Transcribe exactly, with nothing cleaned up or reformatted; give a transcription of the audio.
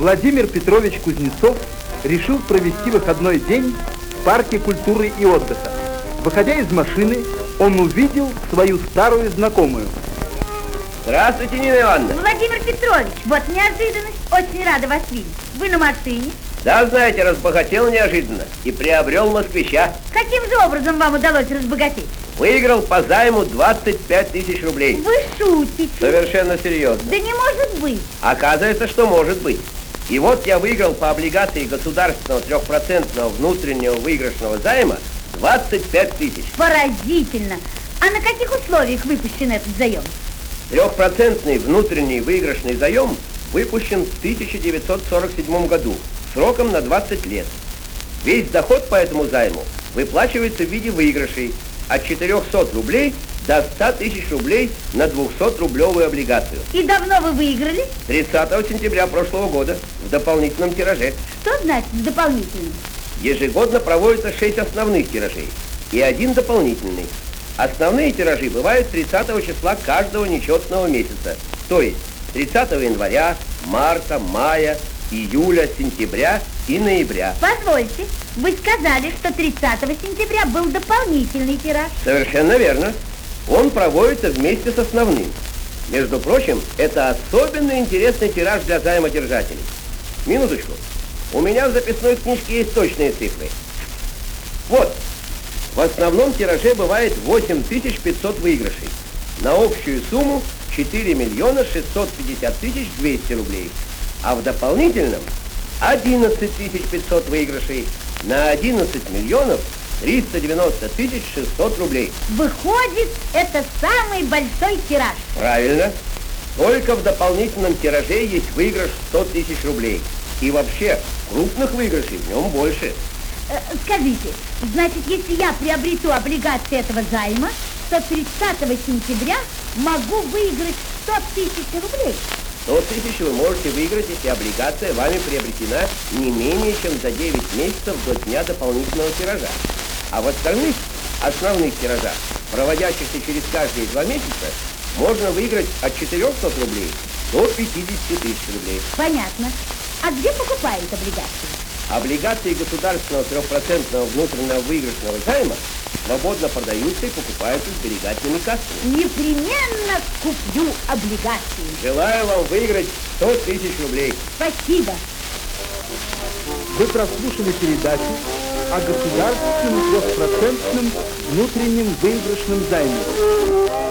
Владимир Петрович Кузнецов решил провести выходной день в парке культуры и отдыха. Выходя из машины, он увидел свою старую знакомую. Здравствуйте, Нина Ивановна. Владимир Петрович, вот неожиданность. Очень рада вас видеть. Вы на машине? Да, знаете, разбогател неожиданно и приобрел москвича. Каким же образом вам удалось разбогатеть? Выиграл по займу двадцать пять тысяч рублей. Вы шутите? Совершенно серьезно. Да не может быть. Оказывается, что может быть. И вот я выиграл по облигации государственного трехпроцентного внутреннего выигрышного займа двадцать пять тысяч. Поразительно. А на каких условиях выпущен этот заем? Трехпроцентный внутренний выигрышный заем выпущен в тысяча девятьсот сорок седьмом году сроком на двадцать лет. Весь доход по этому займу выплачивается в виде выигрышей от четырехсот рублей до ста тысяч рублей на двухсотрублевую облигацию. И давно вы выиграли? тридцатого сентября прошлого года в дополнительном тираже. Что значит в дополнительном? Ежегодно проводятся шесть основных тиражей и один дополнительный. Основные тиражи бывают тридцатого числа каждого нечетного месяца, то есть тридцатого января, марта, мая, июля, сентября и ноября. Позвольте, вы сказали, что тридцатого сентября был дополнительный тираж. Совершенно верно. Он проводится вместе с основным. Между прочим, это особенно интересный тираж для займодержателей. Минуточку. У меня в записной книжке есть точные цифры. Вот. В основном тираже бывает восемь тысяч пятьсот выигрышей. На общую сумму четыре миллиона шестьсот пятьдесят тысяч двести рублей. А в дополнительном одиннадцать тысяч пятьсот выигрышей на одиннадцать миллионов триста девяносто тысяч шестьсот рублей. Выходит, это самый большой тираж. Правильно. Только в дополнительном тираже есть выигрыш сто тысяч рублей. И вообще, крупных выигрышей в нем больше. Э, скажите, значит, если я приобрету облигации этого займа, то тридцатого сентября могу выиграть сто тысяч рублей? сто тысяч вы можете выиграть, если облигация вами приобретена не менее чем за девять месяцев до дня дополнительного тиража. А в остальных основных тиражах, проводящихся через каждые два месяца, можно выиграть от четырехсот рублей до пятидесяти тысяч рублей. Понятно. А где покупают облигации? Облигации государственного трехпроцентного внутреннего выигрышного займа свободно продаются и покупаются сберегательными кассами. Непременно куплю облигации. Желаю вам выиграть сто тысяч рублей. Спасибо. Вы прослушали передачу о государственном трехпроцентном внутреннем выигрышном займе.